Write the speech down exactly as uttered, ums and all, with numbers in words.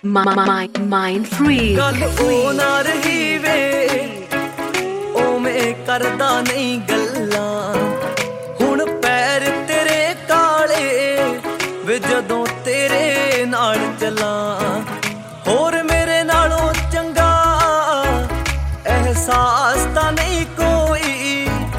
Mind free. ਗੱਲ ਉਹ ਨਾ ਰਹੀ ਵੇ ਓਵੇਂ ਕਰਦਾ ਨਹੀਂ ਗੱਲਾਂ ਹੁਣ ਪੈਰ ਤੇਰੇ ਕਾਲੇ ਵੇ ਜਦੋਂ ਤੇਰੇ ਨਾਲ ਚੱਲਾਂ ਹੋਰ ਮੇਰੇ ਨਾਲੋਂ ਚੰਗਾ ਅਹਿਸਾਸ